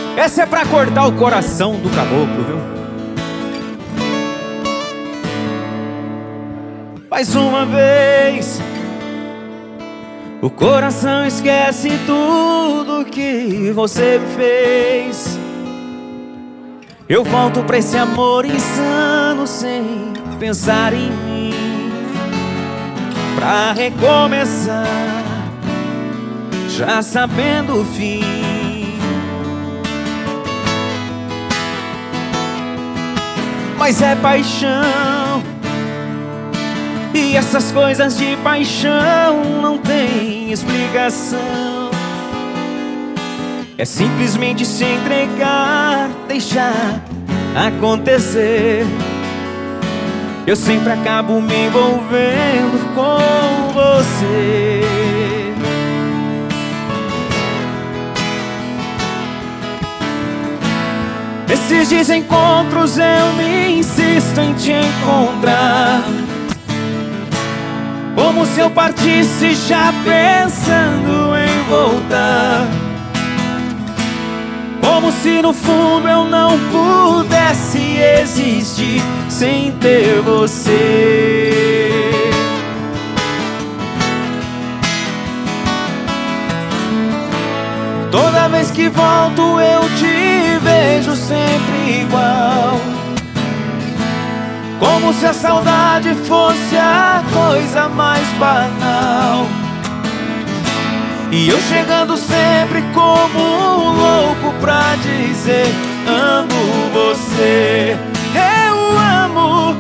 Essa é pra cortar o coração do caboclo, viu? Mais uma vez, o coração esquece tudo que você me fez. Eu volto pra esse amor insano sem pensar em mim, pra recomeçar, já sabendo o fim. Mas é paixão, e essas coisas de paixão não tem explicação. É simplesmente se entregar, deixar acontecer. Eu sempre acabo me envolvendo com você. Nesses desencontros eu me insisto em te encontrar, como se eu partisse já pensando em voltar, como se no fundo eu não pudesse existir sem ter você. Toda vez que volto eu te vejo sempre igual, como se a saudade fosse a coisa mais banal. E eu chegando sempre como um louco pra dizer: amo você. Eu amo,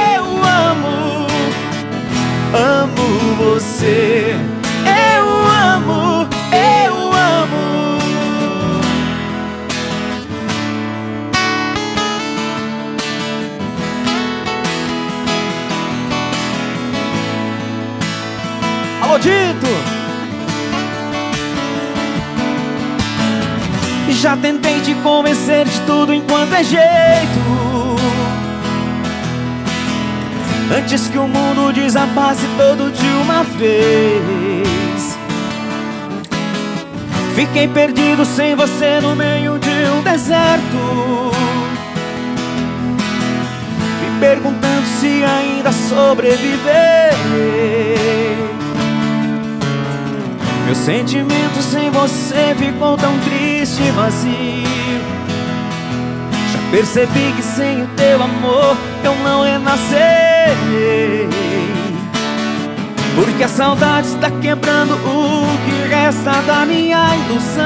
amo você. Eu amo, eu amo. Alô, Dito! Já tentei te convencer de tudo enquanto é jeito, antes que o mundo desabasse todo de uma vez. Fiquei perdido sem você no meio de um deserto, me perguntando se ainda sobreviver. Meu sentimento sem você ficou tão triste e vazio. Já percebi que sem o teu amor eu não renascerei, porque a saudade está quebrando o que resta da minha ilusão.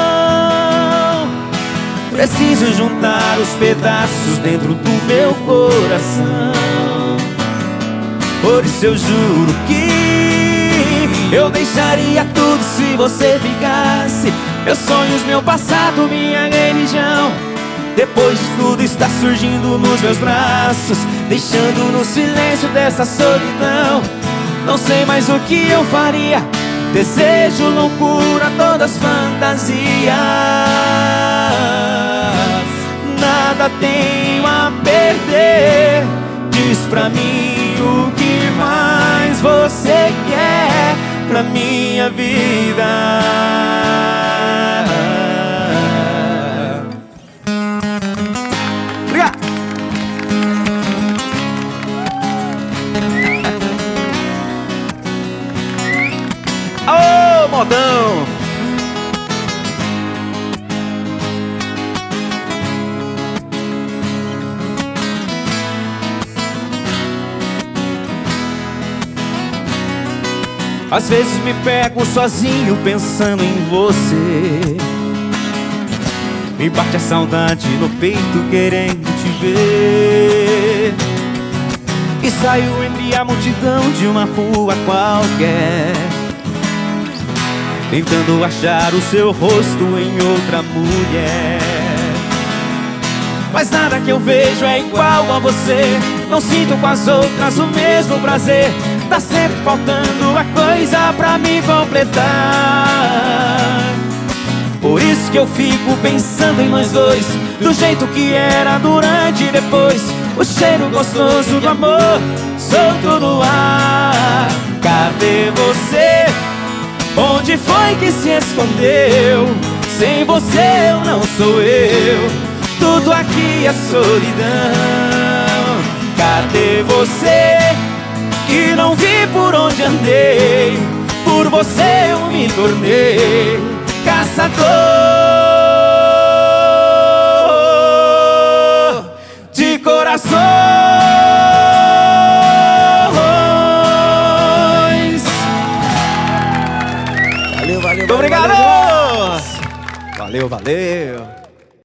Preciso juntar os pedaços dentro do meu coração. Por isso eu juro que eu deixaria tudo se você ficasse. Meus sonhos, meu passado, minha religião. Depois de tudo está surgindo nos meus braços, deixando no silêncio dessa solidão. Não sei mais o que eu faria. Desejo, loucura, todas fantasias. Nada tenho a perder. Diz pra mim o que mais você quer pra minha vida. Obrigado. Ô, modão! Às vezes me pego sozinho pensando em você. Me bate a saudade no peito querendo te ver. E saio entre a multidão de uma rua qualquer, tentando achar o seu rosto em outra mulher. Mas nada que eu vejo é igual a você. Não sinto com as outras o mesmo prazer. Tá sempre faltando a coisa pra me completar. Por isso que eu fico pensando em nós dois, do jeito que era durante e depois. O cheiro gostoso do amor solto no ar. Cadê você? Onde foi que se escondeu? Sem você eu não sou eu, tudo aqui é solidão. Cadê você que não vi por onde andei? Por você eu me tornei caçador de corações. Valeu, valeu, Muito obrigado! Valeu, valeu.